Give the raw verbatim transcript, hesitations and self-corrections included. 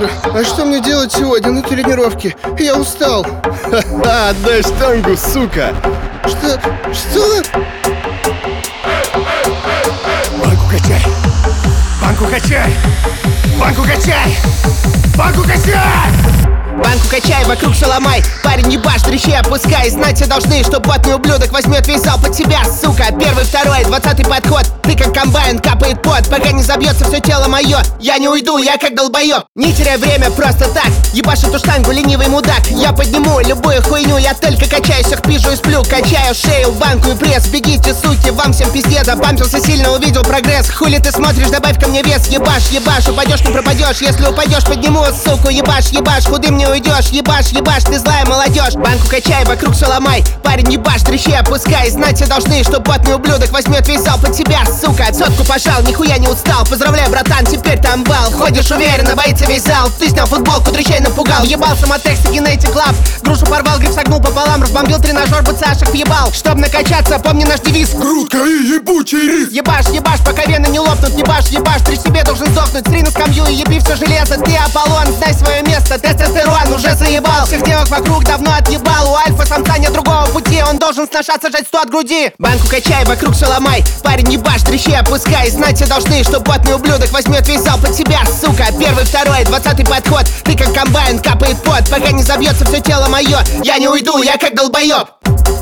тренер, а что мне делать сегодня на тренировке? Я устал. Ха-ха, отдай штангу, сука! Что? Что? Банку качай! Банку качай! Банку качай! Банку качай! Банку качай, вокруг все ломай. Парень, не башь, дрищей опускай. Знать все должны, что потный ублюдок возьмет весь зал под себя, сука. Первый, второй, двадцатый подход. Ты как комбайн, капает пот. Пока не забьется все тело мое, я не уйду, я как долбоеб. Не теряй время просто так. Ебашь эту штангу, ленивый мудак. Я подниму любую хуйню, я только качаюсь, их пижу и сплю. Качаю шею, банку и пресс. Бегите, суки, вам всем пиздец. Забампился сильно, увидел прогресс. Хули ты смотришь, добавь ко мне вес. Ебашь, ебашь, упадешь, не пропадешь. Если упадешь, подниму, суку, ебашь, ебашь, худым не уйдешь. Ебашь, ебашь, ты злая молодежь. Банку качай, вокруг все ломай. Парень, ебашь, дрищей опускай. Знать все должны, что потный ублюдок возьмет весь зал под себя, сука. Сотку пожал, нихуя не устал. Поздравляю, братан, теперь там бал. Ходишь уверенно, боится весь зал. Ты снял футболку, дрищей напугал. Ебал самотекст и генетик лав. Грушу порвал, гриф согнул пополам. Разбомбил тренажер, бцашек въебал. Чтоб накачаться, помни наш девиз. Грудка и ебучий рис. Ебашь, ебашь, пока вены не лопнут. Ебашь, ебашь, ты себе должен сдохнуть. Сри на скамью и еби все железо. Ты Аполлон, знай свое место. Тестостерон уже заебал. Всех девок вокруг давно отъебал. У альфа-самца нет другого пути. Он должен сношаться, жать сто от груди. Банку качай, вокруг все ломай. Парень, ебашь, дрищей опускай. Знать все должны, что потный ублюдок возьмет весь зал под себя, сука. Первый, второй, двадцатый подход. Ты как комбайн, капает пот. Пока не забьется все тело мое, я не уйду, я как долбоеб.